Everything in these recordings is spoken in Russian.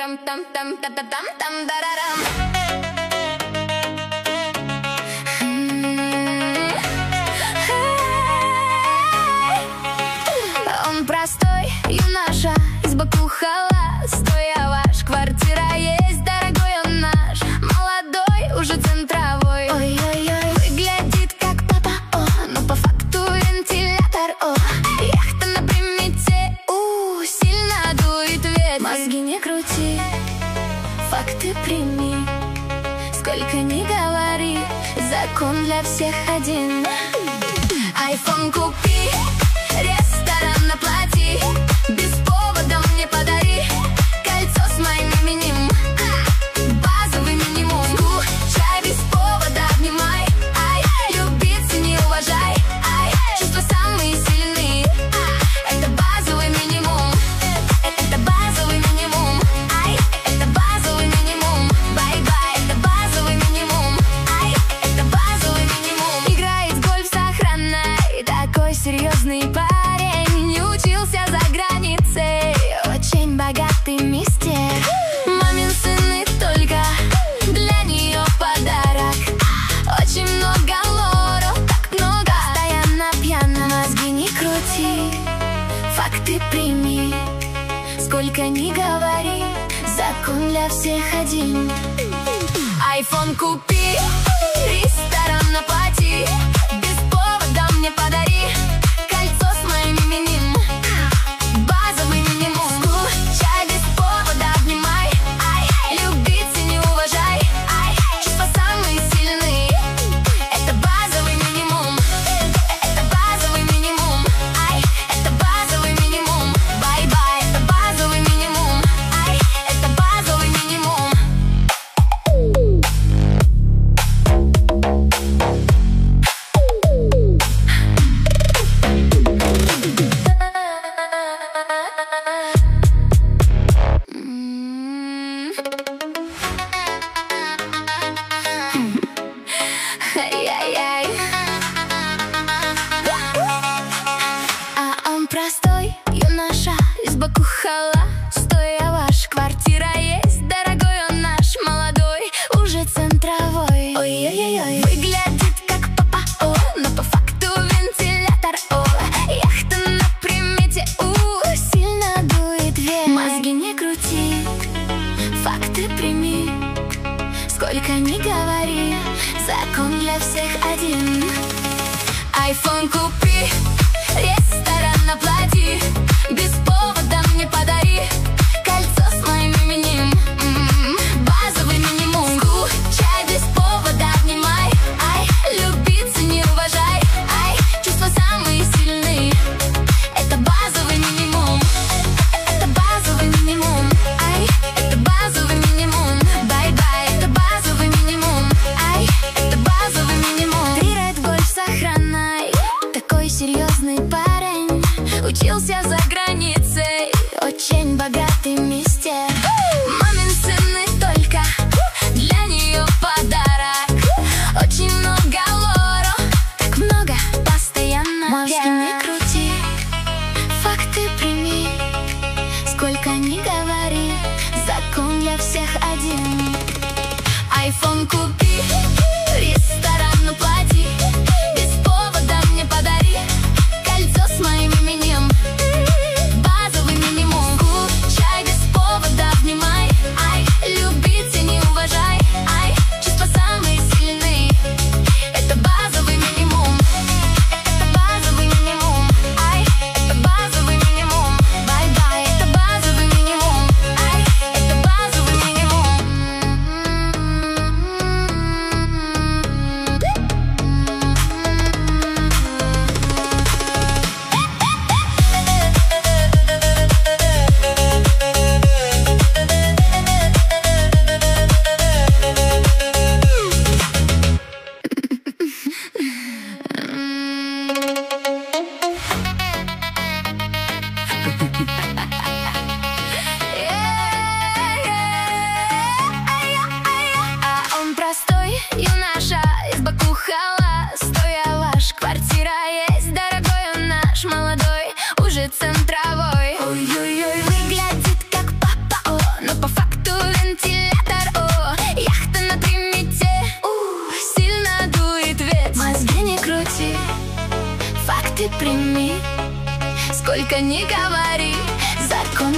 Он простой юноша, из Баку холост. Ваш квартира есть, дорогой он наш. Молодой, уже центровой. Ой-ой-ой, выглядит как папа, о, но по факту вентилятор, о. Яхта на примете, сильно дует ветер. Мозги не крути, факты прими. Сколько ни говори, закон для всех один. Айфон купи, ресторан оплати, без повода мне подари кольцо с моим именем. Базовый минимум. Скучай без повода, обнимай. Ай, люби, цени, уважай. Ай, чувства самые сильные. Это базовый минимум. Это базовый минимум. Ай, это базовый минимум. Бай-бай, это базовый минимум. Ай, это базовый минимум. Играет в гольф с охраной, такой серьезный парень. Не учился за границей, очень богатый мистер. Мамин сын и только для нее подарок. Очень много лору, так много. Постоянно пьяна, мозги не крути, факты прими. Сколько ни говори, закон для всех один. Айфон купи, ресторан оплати, без повода мне подари кольцо с моим именем. Базовый минимум. Скучай без повода, обнимай. Ай, люби, цени, уважай. Ай, чувства самые сильные. Это базовый минимум. Это базовый минимум. Ай, это базовый минимум. Бай-бай, это базовый минимум. Ай, это базовый минимум. Ай-яй-яй. А он простой юноша, из Баку холост. Ваша квартира есть, дорогой он наш. Молодой, уже центровой. Ой-ой-ой, выглядит как папа, о, но по факту вентилятор, о. Яхта на примете, сильно дует ветер. Мозги не крути, факты прими. Сколько ни говори, закон для всех один. Айфон купи, ресторан оплати, без повода мне подари кольцо с моим именем. Базовый минимум. Скучай без повода, обнимай. Ай, люби, цени, уважай. Ай, чувства самые сильные. Это базовый минимум. Это базовый минимум. Ай, это базовый минимум. Бай-бай, это базовый минимум. Ай, это базовый минимум. Играет в гольф с охраной, такой серьезный парень. Учился за границей, очень богатый мистер. Мамин сын и только для нее подарок. Очень много лору, так много, постоянно. Мозги не крути, факты прими. Сколько ни говори, закон для всех один. Айфон купи, ресторан оплати, без повода мне подари кольцо с моим именем. Базовый минимум. Скучай без повода, обнимай. Ай, люби, цени, уважай. Ай, чувства самые сильные. Это базовый минимум. Это базовый минимум. Ай, это базовый минимум. Бай-бай, это базовый минимум. Ай, это базовый минимум.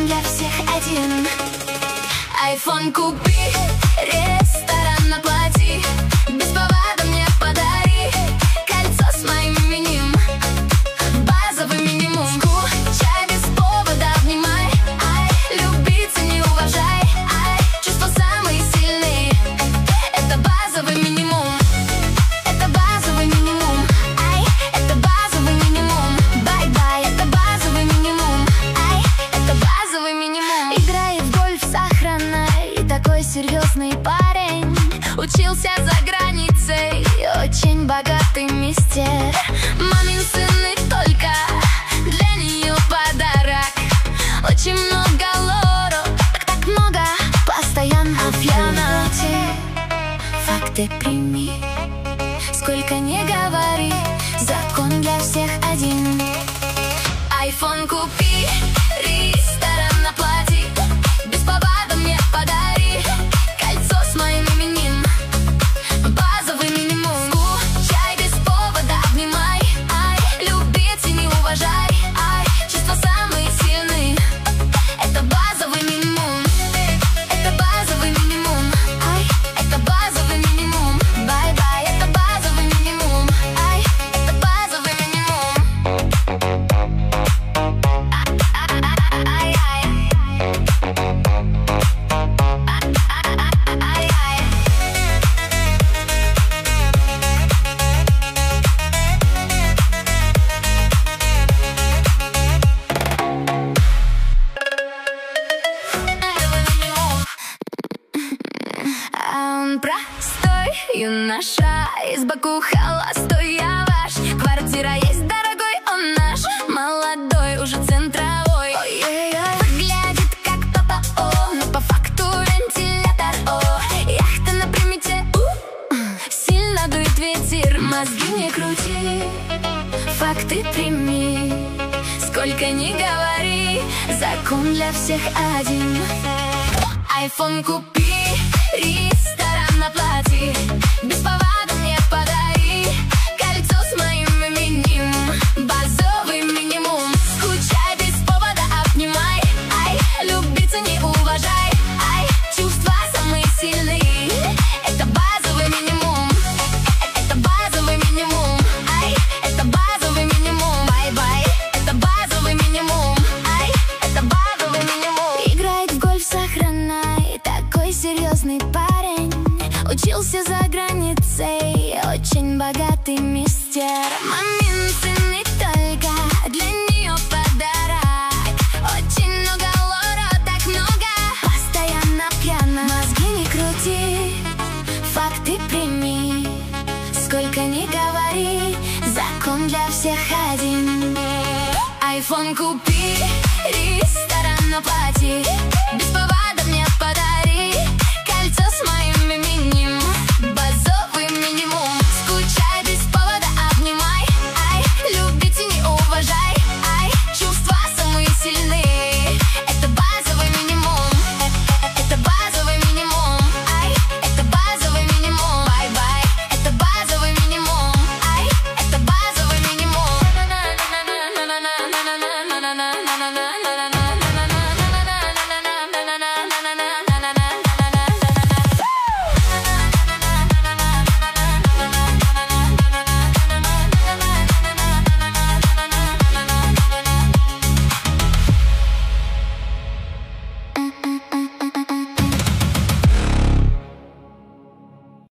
закон для всех один. Айфон купи, ресторан оплати, без повода мне подари кольцо с моим именем, базовый минимум. Скучай без повода, обнимай, ай, люби, цени, уважай, ай, чувства самые сильные. Это базовый минимум, это базовый минимум, ай, это базовый минимум. Бай-бай, это базовый минимум, ай, это базовый минимум. Играет в гольф с охраной, такой серьезный парень. Учился за границей, очень богатый мистер. Мамин сын и только для нее подарок. Очень много лору, так много, постоянно пьяна. Факты прими, сколько не говори, закон для всех один. Айфон купи, ресторан оплати, без повода мне подари кольцо с моим именем, базовый минимум. Скучай без повода, обнимай, ай, люби, цени, уважай, ай, чувства самые сильные. Это базовый минимум, это базовый минимум, ай, это базовый минимум. Бай-бай, это базовый минимум, ай, это базовый минимум. Он простой юноша, из Баку холостой я ваш. Квартира есть, дорогой, он наш, молодой, уже центровой. Ой-ой-ой, выглядит как папа, о, но по факту вентилятор, о. Яхта на примете, сильно дует ветер, мозги не крути, факты прими, сколько ни говори, закон для всех один. Айфон купи, ресторан оплати, без повода мне подари кольцо с моим именем, базовый минимум. Скучай без повода, обнимай, ай, люби, цени, уважай, ай, чувства самые сильные. Это базовый минимум, это базовый минимум, ай, это базовый минимум. Бай-бай, это базовый минимум, ай, это базовый минимум. Играет в гольф с охраной, такой серьезный парень. Учился за границей, очень богатый мистер. Мамин сын не только для нее подарок. Очень много лора, так много, постоянно пьяна. Мозги не крути, факты прими, сколько ни говори, закон для всех один. Айфон купи, ресторан оплати,